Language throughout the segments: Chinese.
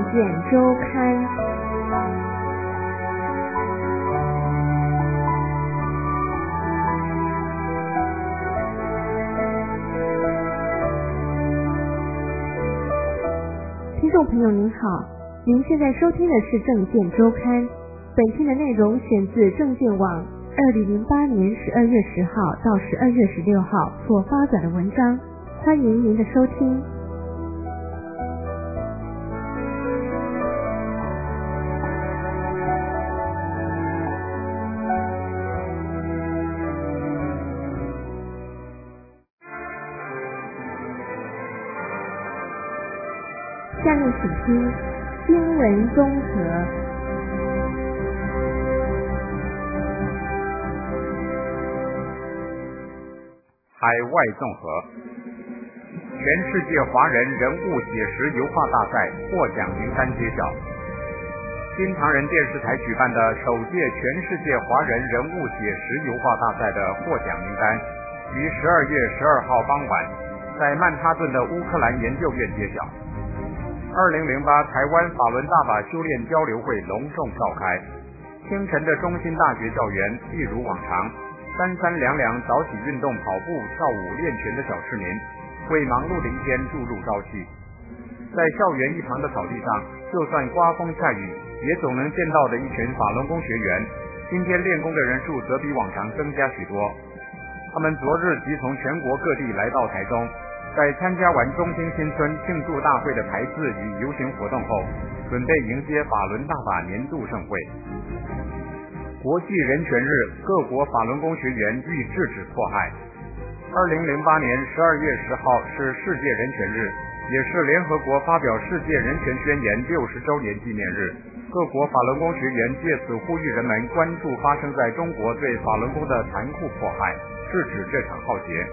见周刊。听众朋友您好，您现在收听的是政见周刊，本期的内容选自政见网2008年12月10号到12月16号所发表的文章，欢迎您的收听。下面请听新闻综合。 海外综合，全世界华人人物写实油画大赛获奖名单揭晓。新唐人电视台举办的首届全世界华人人物写实油画大赛的获奖名单于12月12号傍晚在曼哈顿的乌克兰研究院揭晓。2008台湾法伦大法修炼交流会隆重召开，清晨的中心大学校园一如往常，三三两两早起运动、跑步、跳舞、练拳的小市民为忙碌的一天注入朝气。在校园一旁的草地上，就算刮风下雨，也总能见到的一群法轮功学员，今天练功的人数则比往常增加许多。他们昨日即从全国各地来到台中，在参加完中兴新村庆祝大会的排字与游行活动后，准备迎接法轮大法年度盛会。国际人权日，各国法轮功学员欲制止迫害。2008年12月10号是世界人权日，也是联合国发表世界人权宣言60周年纪念日。各国法轮功学员借此呼吁人们关注发生在中国对法轮功的残酷迫害，制止这场浩劫。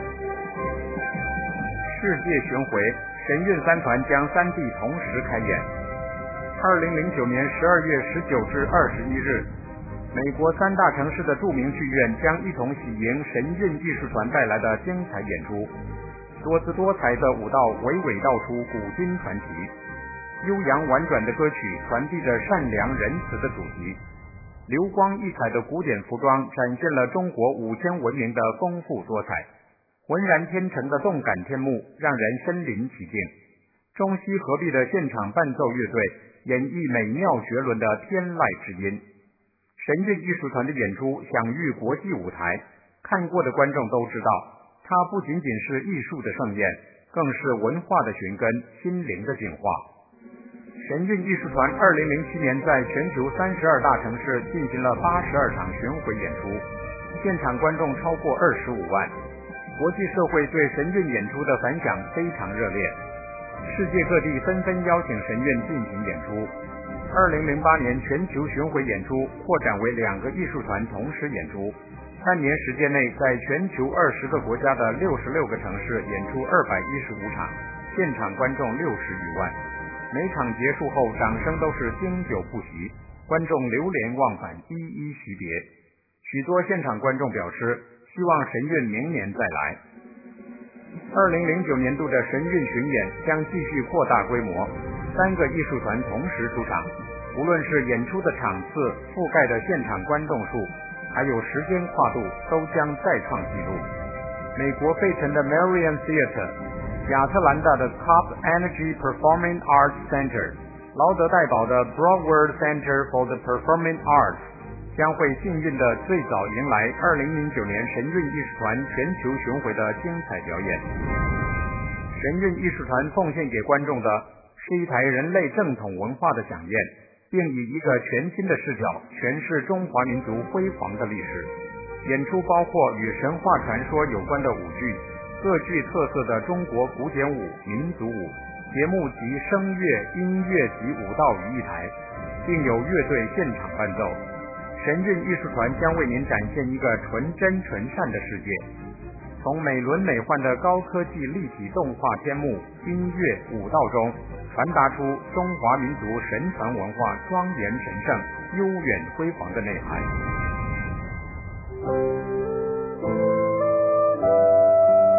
世界巡回，神韵三团将3地同时开演。2009年12月19至21日，美国3大城市的著名剧院将一同喜迎神韵艺术团带来的精彩演出。多姿多彩的舞蹈娓娓道出古今传奇，悠扬婉转的歌曲传递着善良仁慈的主题，流光溢彩的古典服装展现了中国5000文明的丰富多彩，浑然天成的动感天幕让人身临其境。中西合璧的现场伴奏乐队演绎美妙绝伦的天籁之音。神韵艺术团的演出享誉国际舞台，看过的观众都知道，它不仅仅是艺术的盛宴，更是文化的寻根，心灵的净化。神韵艺术团2007年在全球32大城市进行了82场巡回演出，现场观众超过25万。国际社会对神韵演出的反响非常热烈，世界各地纷纷邀请神韵进行演出。2008年全球巡回演出扩展为2个艺术团同时演出，3年时间内在全球20个国家的66个城市演出215场，现场观众60余万。每场结束后掌声都是经久不息，观众流连忘返，一一许别。许多现场观众表示希望神韵明年再来。2009年度的神韵巡演将继续扩大规模，3个艺术团同时出场，无论是演出的场次、覆盖的现场观众数，还有时间跨度，都将再创纪录。美国费城的 Marion Theater， 亚特兰大的 Cobb Energy Performing Arts Center， 劳德代堡的 Broward Center for the Performing Arts将会幸运的最早迎来2009年神韵艺术团全球巡回的精彩表演。神韵艺术团奉献给观众的是一台人类正统文化的飨宴，并以一个全新的视角诠释中华民族辉煌的历史。演出包括与神话传说有关的舞剧，各具特色的中国古典舞、民族舞，节目集声乐、音乐及舞蹈于一台，并有乐队现场伴奏。神韵艺术团将为您展现一个纯真纯善的世界，从美轮美奂的高科技立体动画天幕、音乐、舞蹈中传达出中华民族神传文化庄严神圣、悠远辉煌的内涵。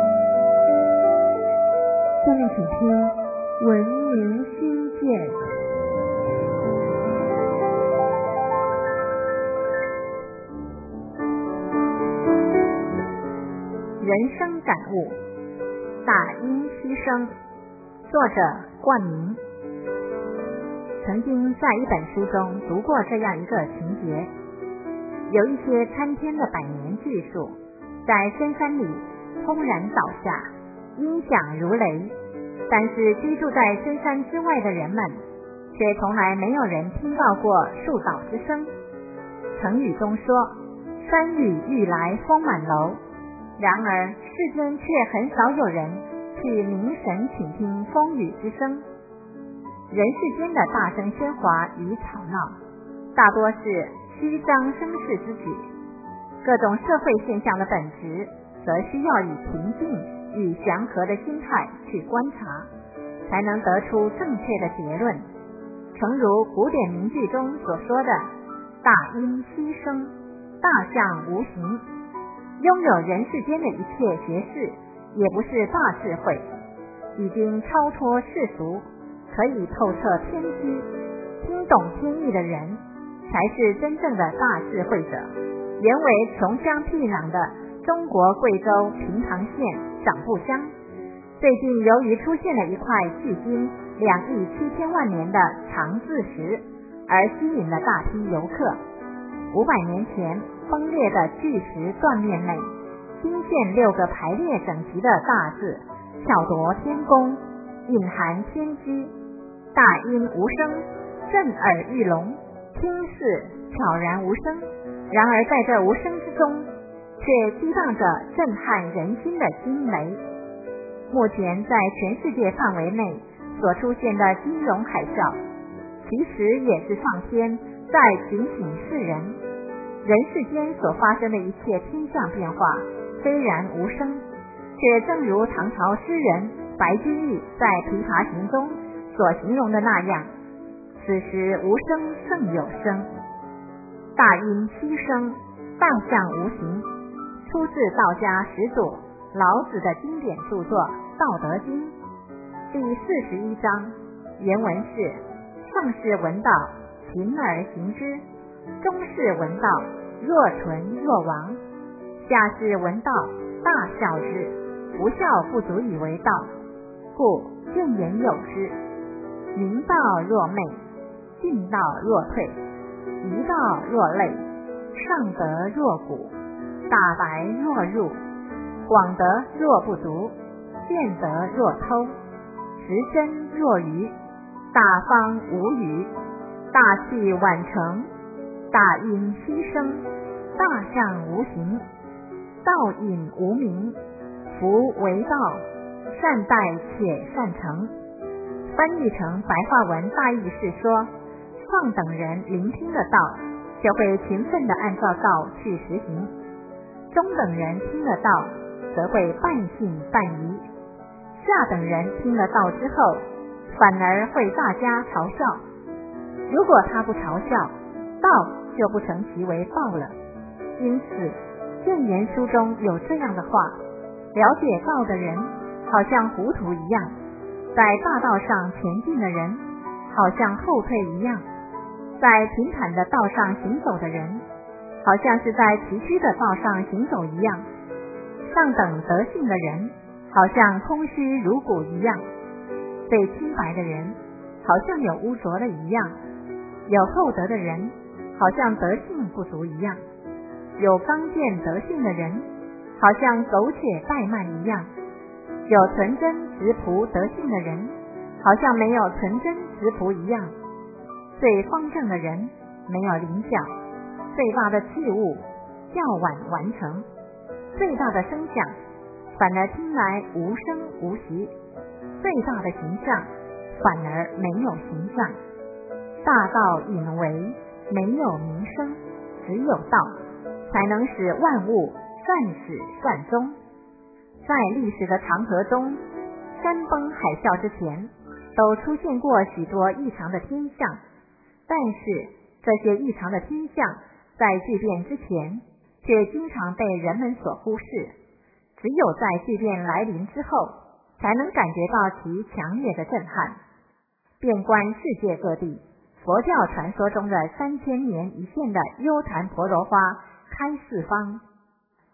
下面请听文明新建。 人生感悟，大音希声。作者冠名。曾经在一本书中读过这样一个情节，有一些参天的百年巨树在深山里轰然倒下，音响如雷，但是居住在深山之外的人们却从来没有人听到过树倒之声。成语中说山雨欲来风满楼，然而世间却很少有人去凝神倾听风雨之声。人世间的大声喧哗与吵闹，大多是虚张声势之举，各种社会现象的本质则需要以平静与祥和的心态去观察，才能得出正确的结论。诚如古典名句中所说的大音希声，大象无形。拥有人世间的一切学识也不是大智慧，已经超脱世俗，可以透彻天机，听懂天意的人才是真正的大智慧者。原为穷乡僻壤的中国贵州平塘县长埠乡，最近由于出现了一块距今2亿7千万年的长字石，而吸引了大批游客。500年前崩裂的巨石断面内惊现6个排列整齐的大字，巧夺天工，隐含天机。大音无声，震耳欲聋，听似悄然无声，然而在这无声之中却激荡着震撼人心的惊雷。目前在全世界范围内所出现的金融海啸，其实也是上天在警醒世人。人世间所发生的一切天象变化虽然无声，却正如唐朝诗人白居易在《琵琶行》中所形容的那样，此时无声胜有声。大音希声，大象无形，出自道家始祖老子的经典著作《道德经》第41章，原文是：上士闻道，勤而行之；中士闻道，若存若亡；下士闻道，大笑之。不笑不足以为道，故正言有之。明道若昧，进道若退，一道若累，上德若谷，大白若入，广德若不足，见德若偷，实真若愚，大方无语，大器晚成，大音希声，大象无形，道隐无名，夫为道，善待且善成。翻译成白话文大意是说，上等人聆听了道，就会勤奋地按照道去实行；中等人听了道，则会半信半疑；下等人听了道之后，反而会大加嘲笑。如果他不嘲笑，道就不成其为报了。因此谏言书中有这样的话：了解道的人好像糊涂一样，在大道上前进的人好像后退一样，在平坦的道上行走的人好像是在崎岖的道上行走一样，上等德性的人好像空虚如谷一样，最清白的人好像有污浊了一样，有厚德的人好像德性不足一样，有刚健德性的人好像苟且怠慢一样，有纯真直朴德性的人好像没有纯真直朴一样。最方正的人没有灵巧，最大的事物较晚完成，最大的声响反而听来无声无息，最大的形象反而没有形象。大道隐为，没有名声，只有道才能使万物善始善终。在历史的长河中，山崩海啸之前都出现过许多异常的天象，但是这些异常的天象在巨变之前却经常被人们所忽视，只有在巨变来临之后才能感觉到其强烈的震撼。遍观世界各地，佛教传说中的3000年一现的优昙婆罗花开四方，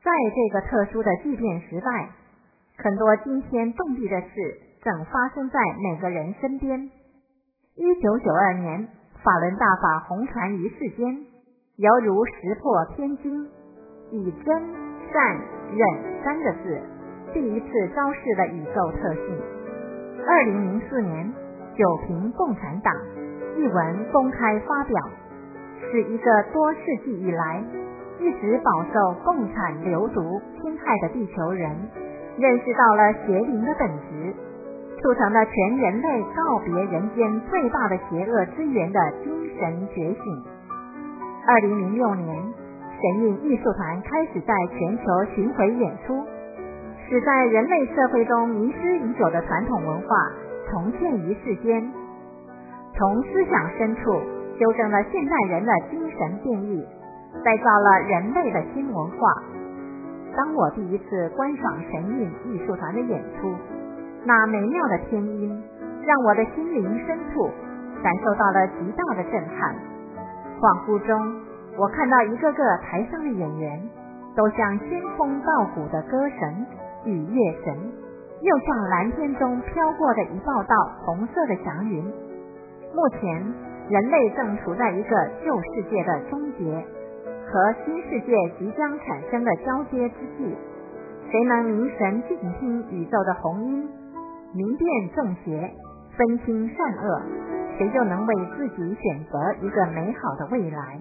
在这个特殊的巨变时代，很多惊天动地的事正发生在每个人身边。1992年，法轮大法红传于世间，犹如石破天惊，以真、善、忍三个字第一次昭示了宇宙特性。2004年，九评共产党一文公开发表，是一个多世纪以来一直饱受共产流毒侵害的地球人认识到了邪灵的本质，促成了全人类告别人间最大的邪恶之源的精神觉醒。2006年，神韵艺术团开始在全球巡回演出，使在人类社会中迷失已久的传统文化重现于世间，从思想深处纠正了现代人的精神变异，再造了人类的新文化。当我第一次观赏神韵艺术团的演出，那美妙的天音让我的心灵深处感受到了极大的震撼。恍惚中，我看到一个个台上的演员都像仙风道骨的歌神与乐神，又像蓝天中飘过的一道道红色的祥云。目前人类正处在一个旧世界的终结和新世界即将产生的交接之际，谁能凝神静听宇宙的洪音，明辨正邪，分清善恶，谁就能为自己选择一个美好的未来。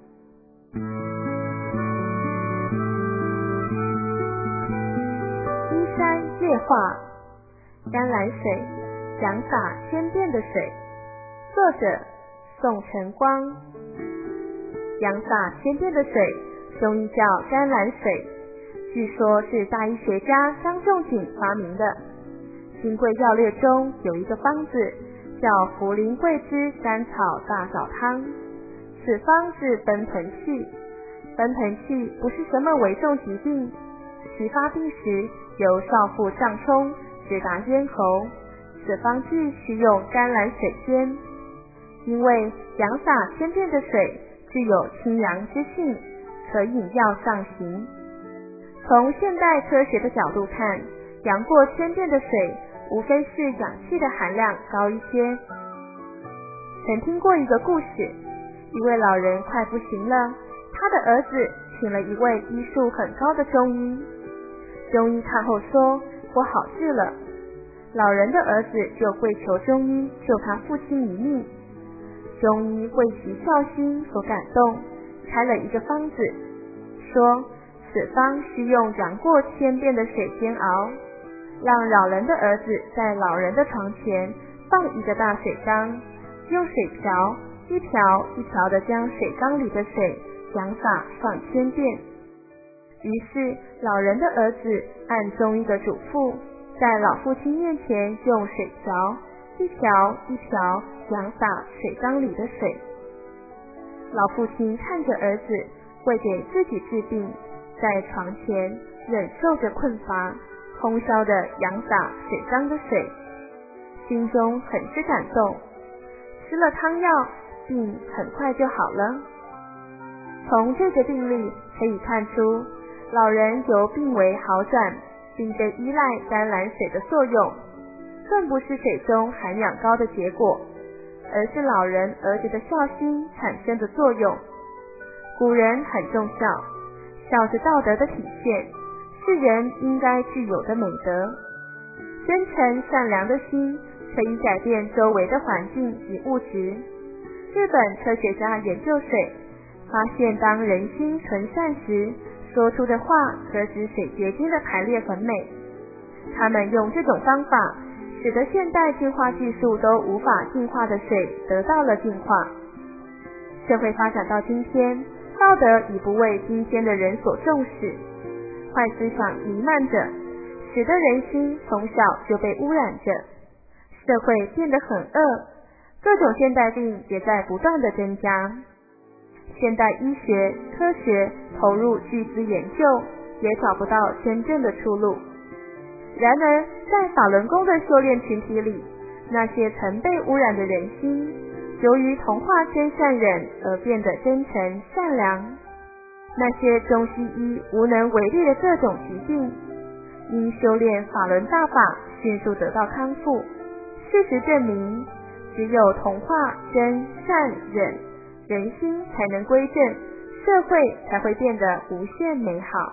依山月画，甘蓝水，洋洒千变的水。作者宋晨光。洋洒千变的水，中医叫甘蓝水，据说是大医学家张仲景发明的。金匮要略中有一个方子叫茯苓桂枝甘草大枣汤，此方治奔盆气。奔盆气不是什么危重疾病，其发病时由少腹胀冲直达咽喉，此方剂需用甘蓝水煎。因为洋洒千变的水具有清凉之性，可引药上行。从现代科学的角度看，洋过千变的水无非是氧气的含量高一些。曾听过一个故事，一位老人快不行了，他的儿子请了一位医术很高的中医。中医看后说我好治了，老人的儿子就跪求中医救他父亲一命。中医为其孝心所感动，开了一个方子，说此方需用洋过千遍的水煎熬，让老人的儿子在老人的床前放一个大水缸，用水瓢一瓢一瓢地将水缸里的水洋洒上千遍。于是老人的儿子按中医的嘱咐，在老父亲面前用水瓢一瓢一瓢洋洒水缸里的水。老父亲看着儿子为给自己治病，在床前忍受着困乏，空烧的洋洒水缸的水，心中很是感动。吃了汤药，病很快就好了。从这个病例可以看出，老人由病危好转，并非依赖甘蓝水的作用，更不是水中含氧高的结果，而是老人儿子的孝心产生的作用。古人很重孝，孝是道德的体现，是人应该具有的美德。真诚善良的心可以改变周围的环境与物质。日本科学家研究水，发现当人心纯善时，说出的话可使水结晶的排列很美。他们用这种方法，使得现代净化技术都无法净化的水得到了净化。社会发展到今天，道德已不为今天的人所重视，坏思想弥漫着，使得人心从小就被污染着，社会变得很恶，各种现代病也在不断的增加。现代医学科学投入巨资研究，也找不到真正的出路。然而在法轮功的修炼群体里，那些曾被污染的人心，由于同化真善忍而变得真诚善良。 那些中西医无能为力的各种疾病，因修炼法轮大法迅速得到康复。事实证明，只有同化真善忍，人心才能归正，社会才会变得无限美好。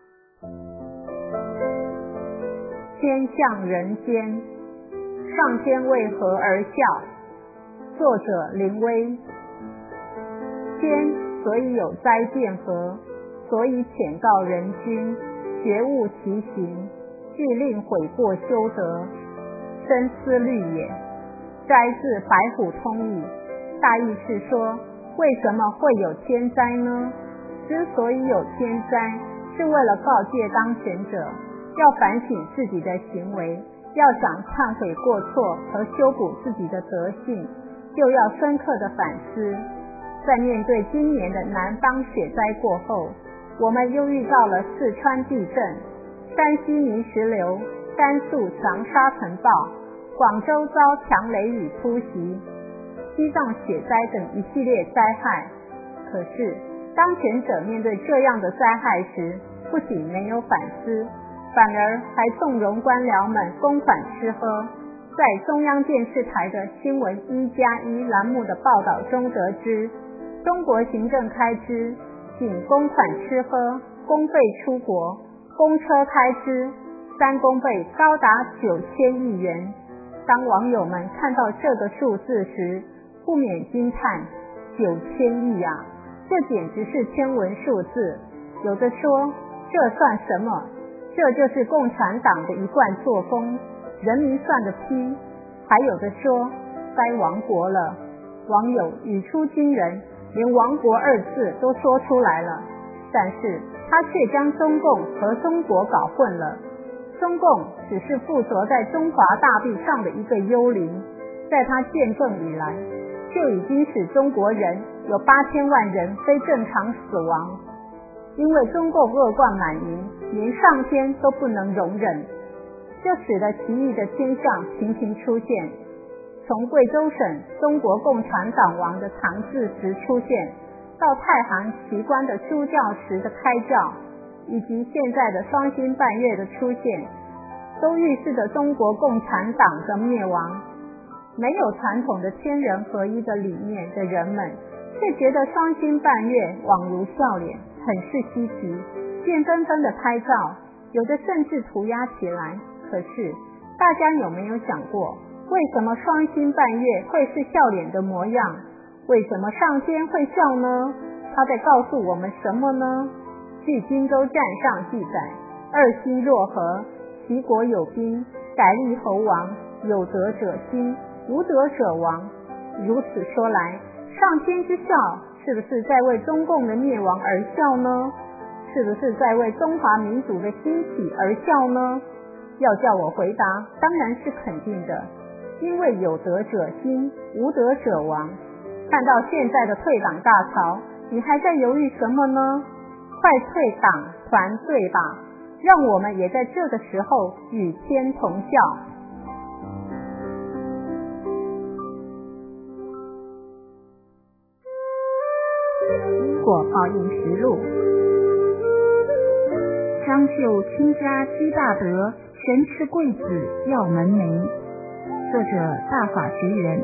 天降人间，上天为何而笑？作者林威。天所以有灾变革，所以遣告人君，觉悟其行，俱令悔过修德，深思虑也。摘自白虎通义，大意是说，为什么会有天灾呢？之所以有天灾，是为了告诫当权者要反省自己的行为，要想忏悔过错和修补自己的德性，就要深刻的反思。在面对今年的南方雪灾过后，我们又遇到了四川地震、山西泥石流、甘肃强沙尘暴、广州遭强雷雨突袭、西藏雪灾等一系列灾害。可是当权者面对这样的灾害时，不仅没有反思，反而还纵容官僚们公款吃喝。在中央电视台的新闻1+1栏目的报道中得知，中国行政开支仅公款吃喝、公费出国、公车开支3公费高达9000亿元。当网友们看到这个数字时，不免惊叹，9000亿啊，这简直是天文数字。有的说这算什么，这就是共产党的一贯作风，人民算个屁。还有的说该亡国了，网友语出惊人，连亡国2字都说出来了，但是他却将中共和中国搞混了。中共只是附着在中华大地上的一个幽灵，在他建政以来，就已经使中国人有8000万人非正常死亡。因为中共恶贯满盈，连上天都不能容忍，这使得奇异的天象频频出现。从贵州省中国共产党王的唐字石出现，到太行奇观的朱教石的开教，以及现在的双星半月的出现，都预示着中国共产党的灭亡。没有传统的天人合一的理念的人们，却觉得双星半月宛如笑脸，很是稀奇，便纷纷的拍照，有的甚至涂鸦起来。可是大家有没有想过，为什么双星半月会是笑脸的模样？为什么上天会笑呢？他在告诉我们什么呢？据荆州战上记载，2星若合，齐国有兵，改立侯王，有德者兴，无德者亡。如此说来，上天之笑是不是在为中共的灭亡而笑呢？是不是在为中华民族的兴起而笑呢？要叫我回答，当然是肯定的，因为有德者兴，无德者亡。看到现在的退党大潮，你还在犹豫什么呢？快退党团队吧，让我们也在这个时候与天同笑。因果报应实录。张绣倾家积大德，神赐贵子耀门楣。作者大法学员。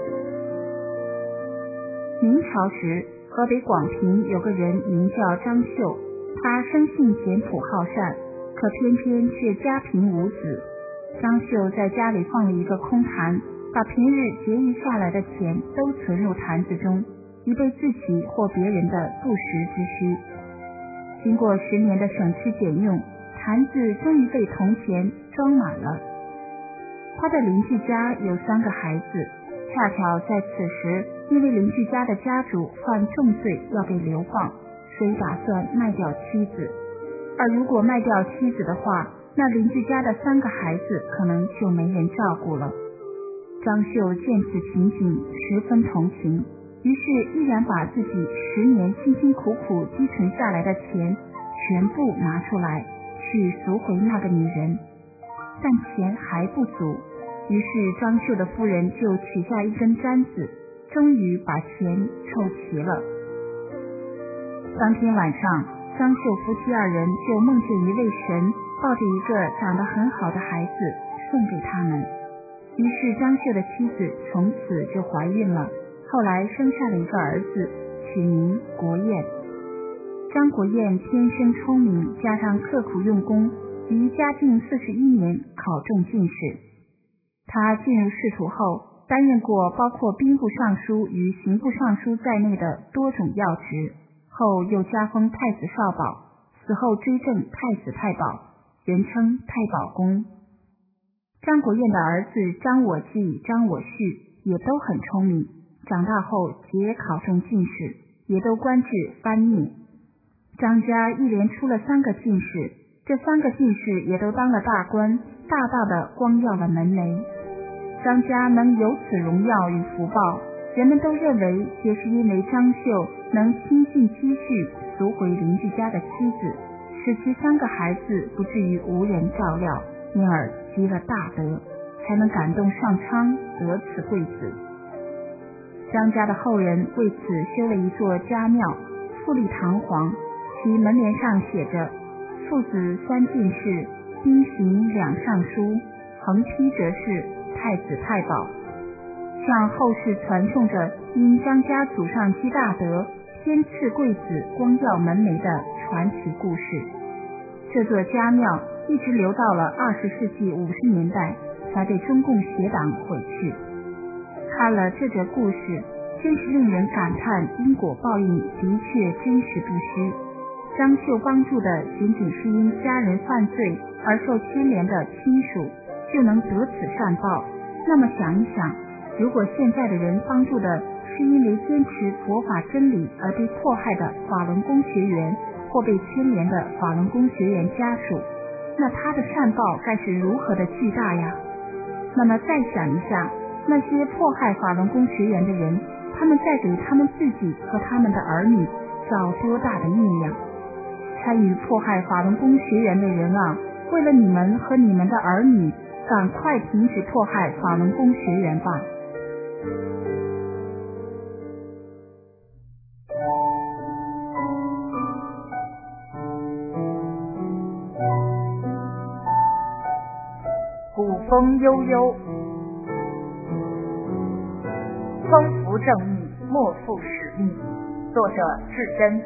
明朝时，河北广平有个人名叫张绣，他生性简朴好善，可偏偏却家贫无子。张绣在家里放了一个空坛，把平日节余下来的钱都存入坛子中，以备自己或别人的不时之需。经过10年的省吃俭用，坛子终于被铜钱装满了。他的邻居家有3个孩子，恰巧在此时，因为邻居家的家主犯重罪要被流放，所以打算卖掉妻子。而如果卖掉妻子的话，那邻居家的3个孩子可能就没人照顾了。张绣见此情景，十分同情，于是毅然把自己10年辛辛苦苦积存下来的钱全部拿出来，去赎回那个女人。但钱还不足，于是张绣的夫人就取下一根簪子，终于把钱凑齐了。当天晚上， 张绣夫妻二人就梦见一位神抱着一个长得很好的孩子送给他们，于是张绣的妻子从此就怀孕了，后来生下了一个儿子，取名国彦。张国彦天生聪明，加上刻苦用功，于嘉靖41年考中进士。他进入仕途后，担任过包括兵部尚书与刑部尚书在内的多种要职，后又加封太子少保，死后追赠太子太保，人称太保公。张国彦的儿子张我济、张我绪也都很聪明，长大后皆考中进士，也都官至藩秘。张家一连出了3个进士，这3个进士也都当了大官，大大的光耀了门楣。张家能有此荣耀与福报，人们都认为也是因为张绣能倾尽积蓄赎回邻居家的妻子，使其3个孩子不至于无人照料，因而积了大德，才能感动上苍得此贵子。张家的后人为此修了一座家庙，富丽堂皇，其门帘上写着父子3进士，兵刑2尚书，横批则是太子太保，向后世传颂着因张家祖上积大德，天赐贵子光耀门楣的传奇故事。这座家庙一直留到了20世纪50年代才被中共邪党毁去。看了这则故事，真是令人感叹因果报应的确真实不虚。张绣帮助的仅仅是因家人犯罪而受牵连的亲属，就能得此善报。那么想一想，如果现在的人帮助的是因为坚持佛法真理而被迫害的法轮功学员，或被牵连的法轮功学员家属，那他的善报该是如何的巨大呀？那么再想一下，那些迫害法轮功学员的人，他们在给他们自己和他们的儿女造多大的孽呀？参与迫害法轮功学员的人啊，为了你们和你们的儿女，赶快停止迫害法轮功学员吧。 古风悠悠，匡扶正义，莫负使命。作者至真。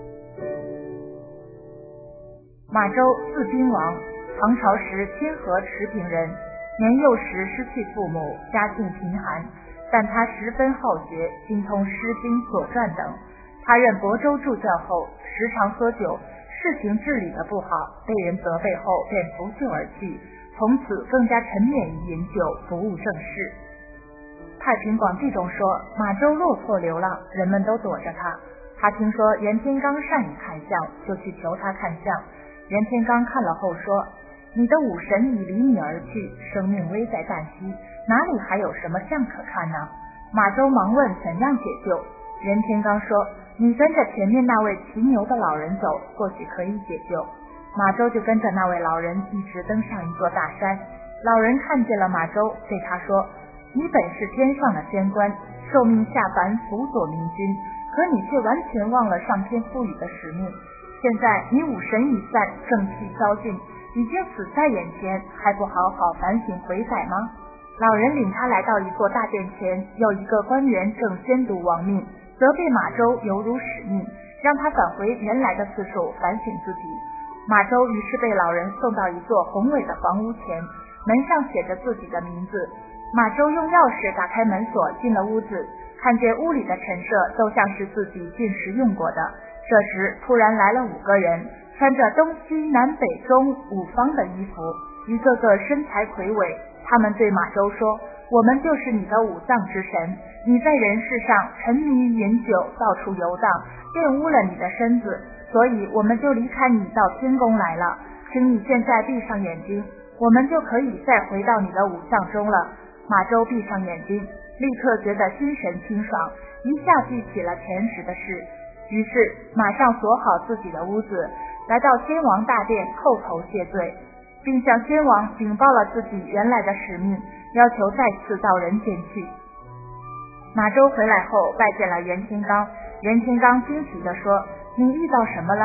马周字宾王，唐朝时天河池平人，年幼时失去父母，家境贫寒，但他十分好学，精通诗经、左传等。他任亳州助教后，时常喝酒，事情治理得不好，被人责备后便拂袖而去，从此更加沉湎于饮酒，不务正事。太平广记中说，马周落魄流浪，人们都躲着他。他听说袁天罡善于看相，就去求他看相。袁天罡看了后说，你的武神已离你而去，生命危在旦夕，哪里还有什么相可看呢？马周忙问怎样解救。袁天罡说，你跟着前面那位骑牛的老人走，或许可以解救。马周就跟着那位老人一直登上一座大山。老人看见了马周，对他说，你本是天上的仙官，受命下凡辅佐明君，可你却完全忘了上天赋予的使命。现在你武神已散，正气消尽，已经死在眼前，还不好好反省悔改吗？老人领他来到一座大殿前，有一个官员正宣读王命，责备马周犹如使命，让他返回原来的次数反省自己。马周于是被老人送到一座宏伟的房屋前，门上写着自己的名字。马周用钥匙打开门锁，进了屋子，看见屋里的陈设都像是自己进食用过的。这时突然来了5个人，穿着东西南北中5方的衣服，一个个身材魁伟。他们对马周说，我们就是你的5脏之神，你在人世上沉迷于饮酒，到处游荡，玷污了你的身子，所以我们就离开你到天宫来了，请你现在闭上眼睛，我们就可以再回到你的5脏中了。马周闭上眼睛，立刻觉得心神清爽，一下记起了前时的事，于是马上锁好自己的屋子，来到先王大殿叩头谢罪，并向先王禀报了自己原来的使命，要求再次到人间去。马周回来后拜见了袁天罡，袁天罡惊奇地说，你遇到什么了？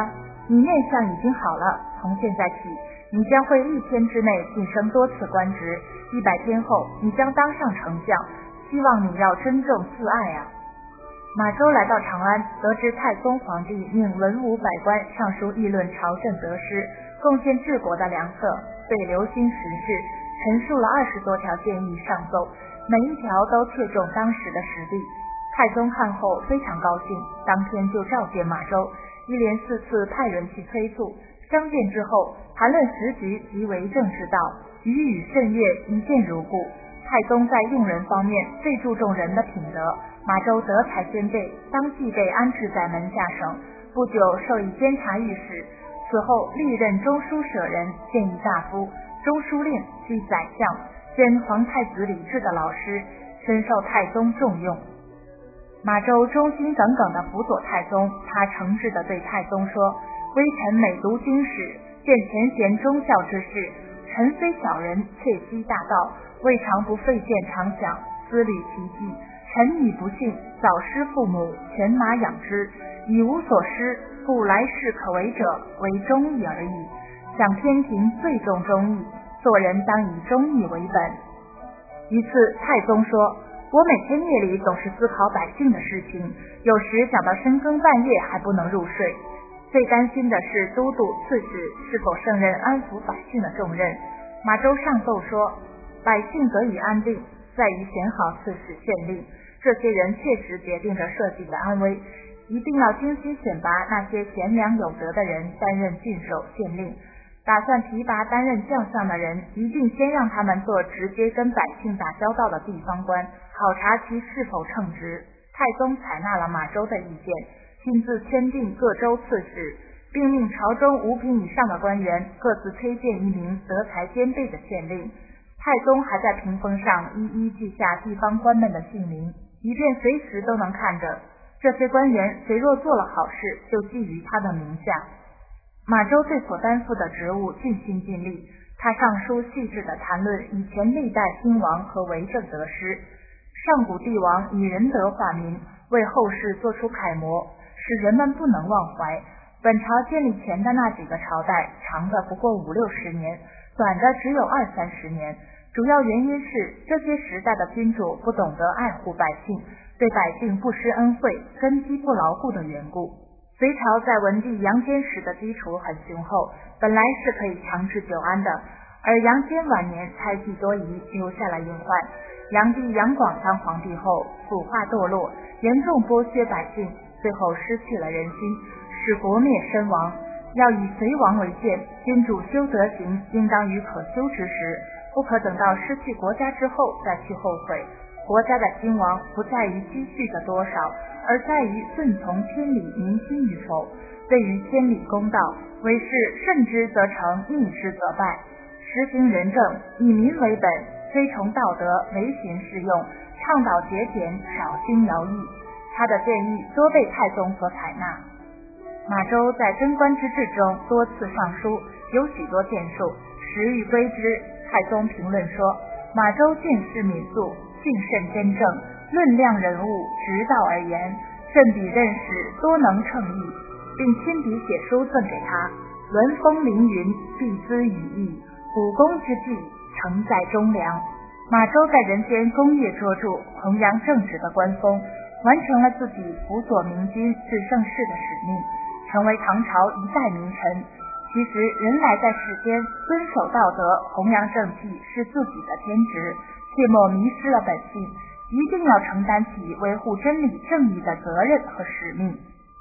你面相已经好了，从现在起，你将会1天之内晋升多次官职，100天后你将当上丞相，希望你要珍重自爱啊。马周来到长安，得知太宗皇帝命文武百官上书议论朝政得失，贡献治国的良策，对留心时事，陈述了20多条建议上奏，每一条都切中当时的实力。太宗看后非常高兴，当天就召见马周，一连4次派人去催促。商见之后，谈论时局及为政之道，语语甚悦，一见如故。太宗在用人方面最注重人的品德，马周德才兼备，当即被安置在门下省，不久授以监察御史，此后历任中书舍人、谏议大夫、中书令及宰相，兼皇太子李治的老师，深受太宗重用。马周忠心耿耿地辅佐太宗，他诚挚地对太宗说：微臣每读经史，见前贤忠孝之事，臣虽小人，切悉大道，未尝不费见常想，思虑其迹。臣以不幸，早失父母，犬马养之，已无所失，故来世可为者，为忠义而已。想天庭最重忠义，做人当以忠义为本。一次，太宗说：我每天夜里总是思考百姓的事情，有时想到深更半夜还不能入睡。最担心的是都督、刺史是否胜任安抚百姓的重任。马周上奏说：百姓得以安定，在于选好刺史、县令，这些人确实决定着社稷的安危，一定要精心选拔那些贤良有德的人担任郡守、县令。打算提拔担任将相的人，一定先让他们做直接跟百姓打交道的地方官，考察其是否称职。太宗采纳了马周的意见，亲自签订各州刺史，并命朝中5品以上的官员各自推荐1名德才兼备的县令。太宗还在屏风上一一记下地方官们的姓名，以便随时都能看着。这些官员谁若做了好事，就记于他的名下。马周对所担负的职务尽心尽力，他上书细致地谈论以前历代兴亡和为政得失。上古帝王以仁德化民，为后世做出楷模，使人们不能忘怀。本朝建立前的那几个朝代，长的不过50-60年，短的只有20-30年。主要原因是这些时代的君主不懂得爱护百姓，对百姓不施恩惠，根基不牢固的缘故。隋朝在文帝杨坚时的基础很雄厚，本来是可以长治久安的，而杨坚晚年猜忌多疑，留下了隐患。杨帝杨广当皇帝后，腐化堕落，严重剥削百姓，最后失去了人心，使国灭身亡。要以隋王为鉴，君主修德行，应当于可修之时，不可等到失去国家之后再去后悔。国家的兴亡不在于积蓄的多少，而在于顺从天理民心与否。对于天理公道，为事顺之则成，逆之则败。实行仁政，以民为本，推崇道德，唯循适用，倡导节俭，少经徭役。他的建议多被太宗所采纳。马周在贞观之治中多次上书，有许多建树，时欲归之。太宗评论说：马周见识敏速，性甚真正，论量人物，直道而言，甚比任史，多能称义，并亲笔写书赠给他。鸾峰凌云，必资羽翼，武功之际，承载忠良。马周在人间功业卓著，弘扬正直的官风，完成了自己辅佐明君治盛世的使命，成为唐朝一代名臣。其实人来在世间，遵守道德，弘扬正气是自己的天职，切莫迷失了本性，一定要承担起维护真理正义的责任和使命。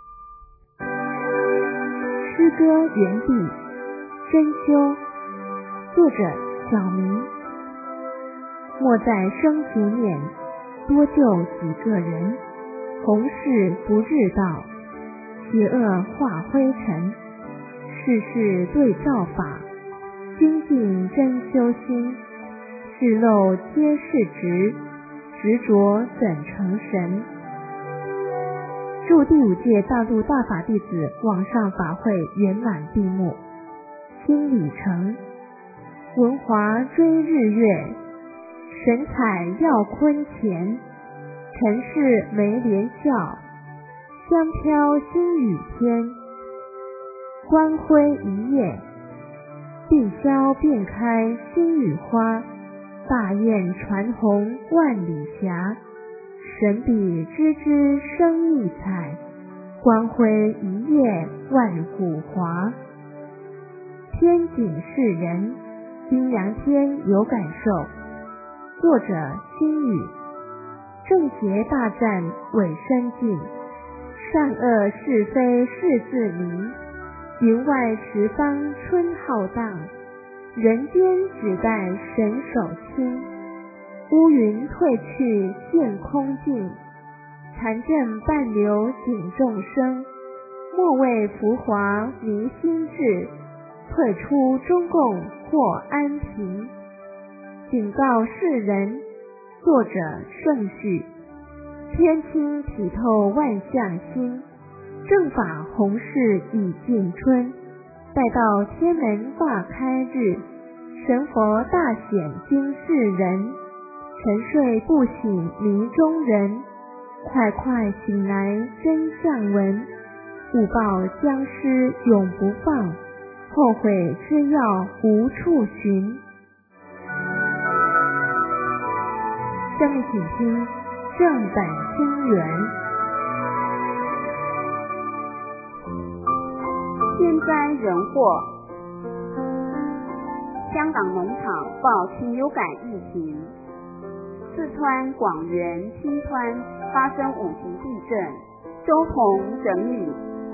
诗歌园地，深秋，作者小明。莫在生卒年，多救几个人。弘事不日到，邪恶化灰尘。世事对照法，精进真修心。世漏皆是直，执着怎成神？祝第5届大陆大法弟子网上法会圆满闭幕。新里程，文华追日月，神采耀坤前。尘世没莲笑，香飘星雨天。 光辉一夜，碧霄遍开星与花，大雁传红万里霞，神笔支支生异彩，光辉一夜万古华。天景示人，阴阳天有感受。作者心语。正邪大战尾声近，善恶是非事自明，云外十方春浩荡，人间只待神手轻。乌云退去见空净，残阵半流警众生，莫为浮华迷心智，退出中共获安平。警告世人。作者圣序。天清体透万象新，正法弘誓已近春。待到天门大开日，神佛大显惊世人。沉睡不醒迷中人，快快醒来真相闻。误报僵尸永不放，后悔之药无处寻。下面请听正版经元。 天灾人祸，香港农场报禽流感疫情，四川、广元、新川发生5级地震。周鹏整理。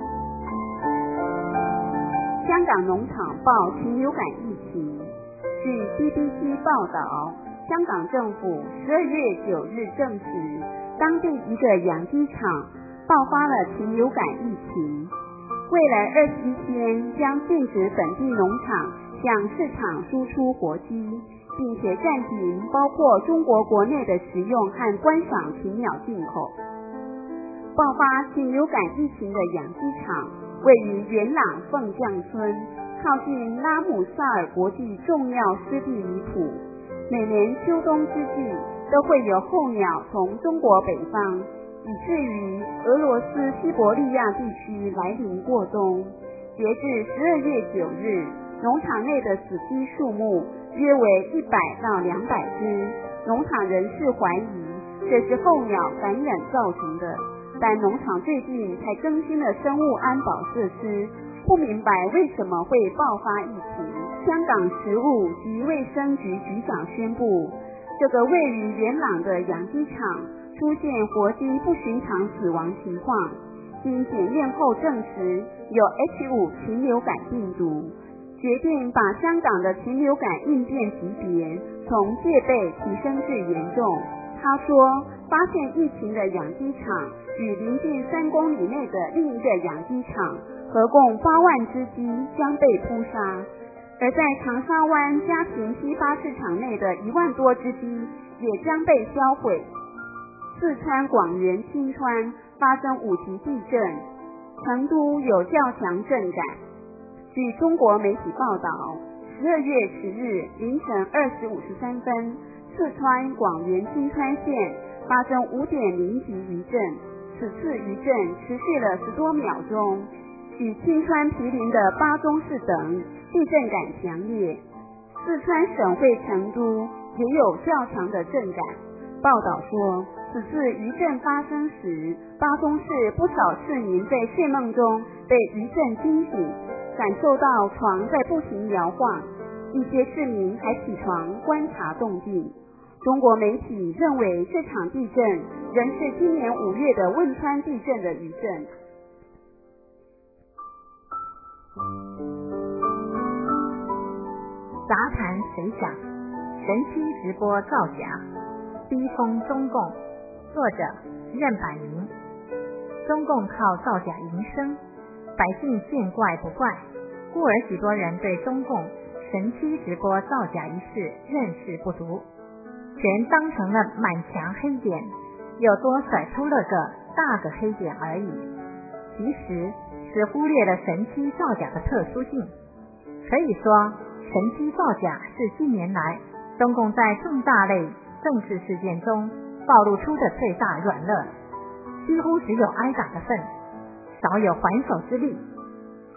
香港农场报禽流感疫情，据 BBC 报道，香港政府12月9日证实，当地一个养鸡场爆发了禽流感疫情。未来21天将禁止本地农场向市场输出活鸡，并且暂停包括中国国内的食用和观赏禽鸟进口。爆发禽流感疫情的养鸡场位于元朗凤将村，靠近拉姆萨尔国际重要湿地泥土。每年秋冬之际，都会有候鸟从中国北方，以至于俄罗斯西伯利亚地区来临过冬。截至12月9日，农场内的死鸡数目约为100到200只。农场人士怀疑这是候鸟感染造成的，但农场最近才更新了生物安保设施，不明白为什么会爆发疫情。香港食物及卫生局局长宣布，这个位于元朗的养鸡场出现活鸡不寻常死亡情况，经检验后证实有 H5 禽流感病毒，决定把香港的禽流感应变级别从戒备提升至严重。他说，发现疫情的养鸡场与临近3公里内的另一个养鸡场，合共8万只鸡将被扑杀。而在长沙湾家禽批发市场内的1万多只鸡也将被销毁。四川、广元、新川发生5级地震，成都有较强震感。据中国媒体报道，12月10日凌晨2时53分，四川、广元、新川县发生5.0级余震，此次余震持续了10多秒钟，与新川毗邻的巴中市等地震感强烈。四川省会成都也有较强的震感。报道说，此次余震发生时，巴中市不少市民在睡梦中被余震惊醒，感受到床在不停摇晃，一些市民还起床观察动静。中国媒体认为这场地震仍是今年5月的汶川地震的余震。 杂谈随想，神奇直播造假，逼疯中共。作者任百灵。中共靠造假营生，百姓见怪不怪，故而许多人对中共神奇直播造假一事认识不足，全当成了满墙黑点，又多甩出了个大个黑点而已，其实是忽略了神奇造假的特殊性。可以说，神奇造假是近年来中共在重大类政治事件中暴露出的最大软肋，几乎只有挨打的份，少有还手之力。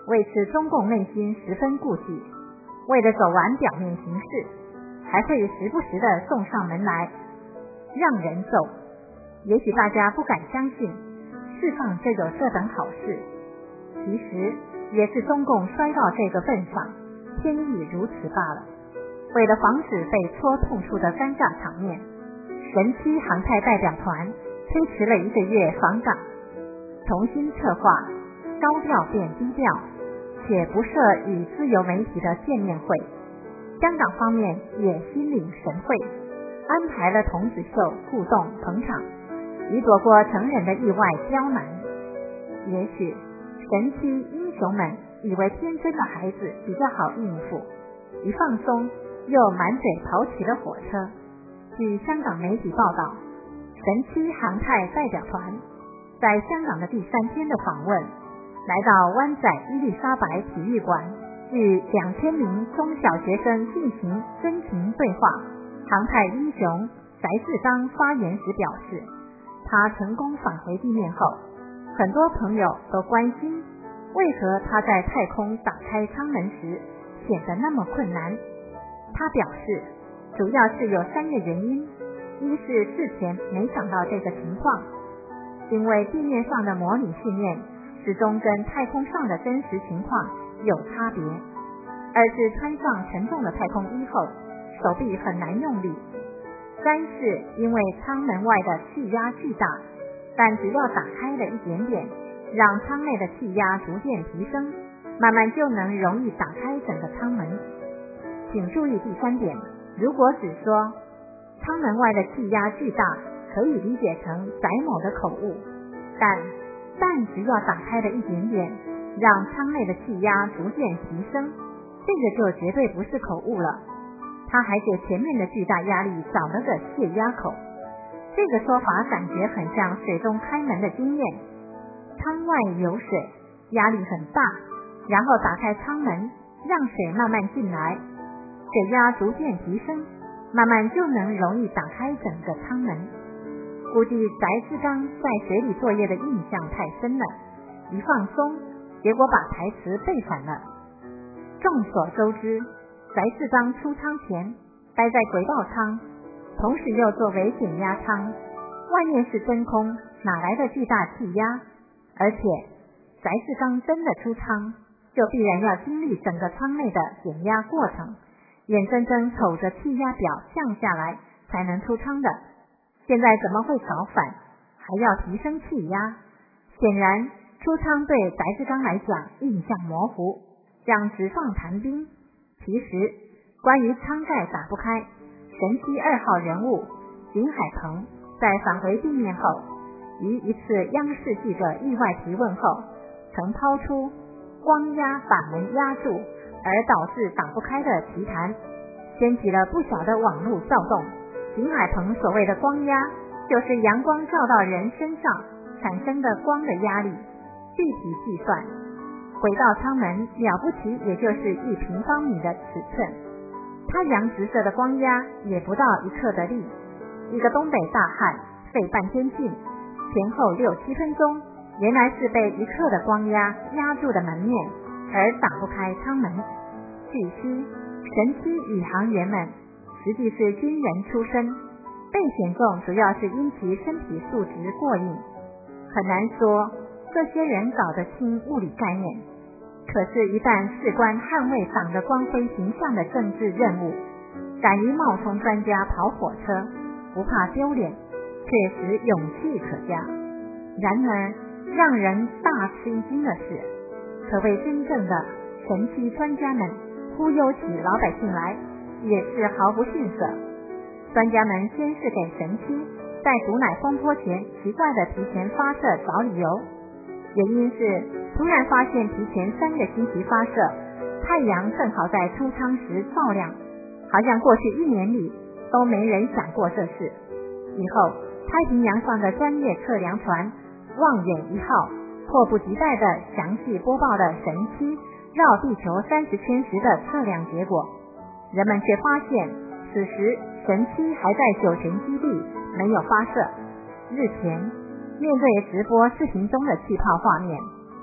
为此中共内心十分顾忌，为了走完表面形式，还会时不时地送上门来让人揍。也许大家不敢相信释放就有这等好事，其实也是中共衰到这个份上，天意如此罢了。为了防止被戳痛处的尴尬场面，神七航太代表团推迟了1个月访港，重新策划高调变低调且不设与自由媒体的见面会。香港方面也心领神会，安排了童子秀互动捧场，以躲过成人的意外刁难。也许神七英雄们以为天真的孩子比较好应付，一放松又满嘴跑起了火车。据香港媒体报道，神七航太代表团在香港的第3天的访问，来到湾仔伊丽莎白体育馆，与2000名中小学生进行真情对话。航太英雄翟志刚发言时表示，他成功返回地面后，很多朋友都关心为何他在太空打开舱门时显得那么困难。他表示，主要是有3个原因。一是之前没想到这个情况，因为地面上的模拟训练始终跟太空上的真实情况有差别；二是穿上沉重的太空衣后，手臂很难用力；三是因为舱门外的气压巨大，但只要打开了一点点，让舱内的气压逐渐提升，慢慢就能容易打开整个舱门。请注意第3点，如果只说舱门外的气压巨大，可以理解成翟某的口误，但只要打开了一点点，让舱内的气压逐渐提升，这个就绝对不是口误了。他还给前面的巨大压力找了个泄压口，这个说法感觉很像水中开门的经验。舱外有水，压力很大，然后打开舱门，让水慢慢进来，水压逐渐提升，慢慢就能容易打开整个舱门。估计翟志刚在水里作业的印象太深了，一放松，结果把台词背反了。众所周知，翟志刚出舱前待在轨道舱，同时又作为减压舱，外面是真空，哪来的巨大气压？而且翟志刚真的出舱，就必然要经历整个舱内的减压过程，眼睁睁瞅着气压表降下来才能出舱的。现在怎么会搞反，还要提升气压？显然出舱对翟志刚来讲印象模糊，让直放谈兵。其实关于舱盖打不开，神七2号人物景海鹏在返回地面后，于一次央视记者意外提问后，曾抛出光压把门压住而导致打不开的奇谈，掀起了不小的网络躁动。景海鹏所谓的光压，就是阳光照到人身上产生的光的压力。具体计算，轨道舱门了不起也就是1平方米的尺寸，太阳直射的光压也不到1克的力。一个东北大汉费半天劲，前后6、7分钟，原来是被1克的光压压住的门面，而打不开舱门。据悉，神七宇航员们实际是军人出身，被选中主要是因其身体素质过硬。很难说这些人搞得清物理概念，可是一旦事关捍卫党的光辉形象的政治任务，敢于冒充专家跑火车，不怕丢脸，确实勇气可嘉。然而让人大吃一惊的是，可谓真正的神奇专家们忽悠起老百姓来也是毫不逊色。专家们先是给神七在毒奶风波前奇怪的提前发射找理由，原因是突然发现提前3个星期发射，太阳正好在出舱时照亮，好像过去1年里都没人想过这事。以后太平洋上的专业测量船望远1号迫不及待地详细播报了神七绕地球30圈时的测量结果，人们却发现此时神七还在酒泉基地没有发射。日前面对直播视频中的气泡画面，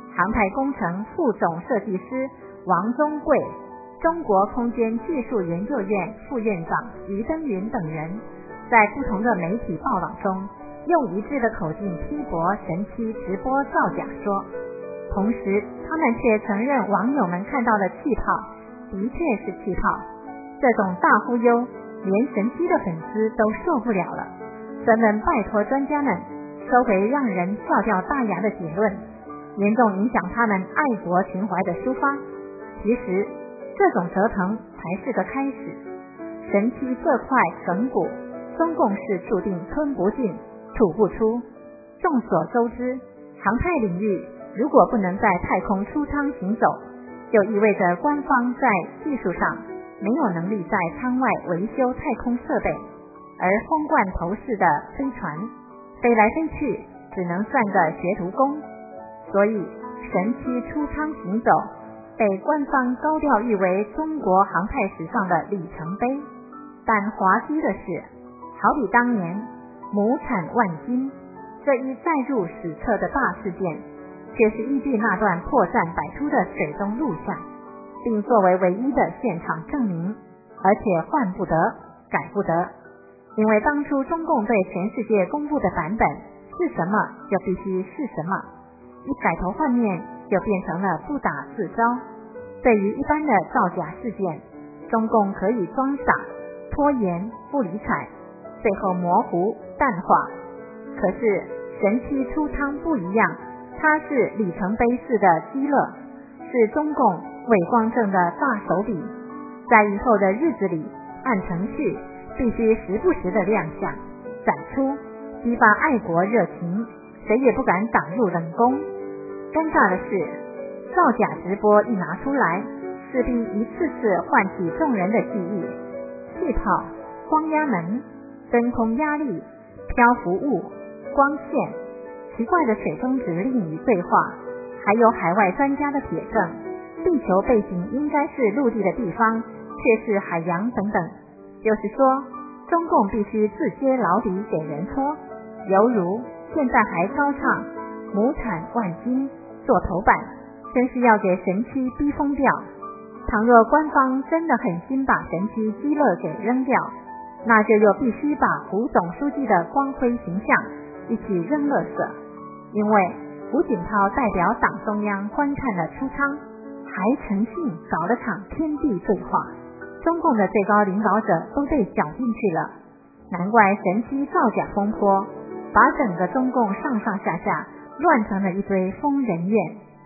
航太工程副总设计师王宗贵、中国空间技术研究院副院长于登云等人，在不同的媒体报道中，用一致的口径批驳神七直播造假说，同时他们却承认网友们看到的气泡的确是气泡。这种大忽悠，连神七的粉丝都受不了了，专门拜托专家们收回让人笑掉大牙的结论，严重影响他们爱国情怀的抒发。其实这种折腾才是个开始。神七这块梗骨，中共是注定吞不进吐不出。众所周知，航太领域如果不能在太空出舱行走，就意味着官方在技术上没有能力在舱外维修太空设备，而风罐头式的飞船飞来飞去只能算个学徒工。所以神七出舱行走被官方高调誉为中国航太史上的里程碑。但滑稽的是，好比当年亩产万斤这一载入史册的大事件，却是依据那段破绽百出的水中录像，并作为唯一的现场证明，而且换不得改不得。因为当初中共对全世界公布的版本是什么就必须是什么，一改头换面就变成了不打自招。对于一般的造假事件，中共可以装傻、拖延、不理睬，最后模糊淡化。可是神七出舱不一样，它是里程碑式的激乐，是中共伪光正的大手笔。在以后的日子里，按程序必须时不时的亮相展出，激发爱国热情，谁也不敢打入冷宫。尴尬的是，造假直播一拿出来，势必一次次唤起众人的记忆。气泡、光压门、真空压力、漂浮物、光线、奇怪的水中指令与对话，还有海外专家的铁证，地球背景应该是陆地的地方，却是海洋等等。就是说，中共必须自揭老底给人搓，犹如现在还高唱亩产万斤做头版，真是要给神七逼疯掉。倘若官方真的狠心把神七激乐给扔掉，那就又必须把胡总书记的光辉形象一起扔垃圾。因为胡锦涛代表党中央观看了出舱，还诚信搞了场天地对话，中共的最高领导者都被搅进去了。难怪神七造假风波把整个中共上上下下乱成了一堆疯人院。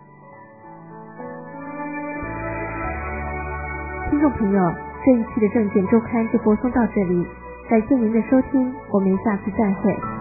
听众朋友，这一期的证件周刊就播送到这里，感谢您的收听，我们下次再会。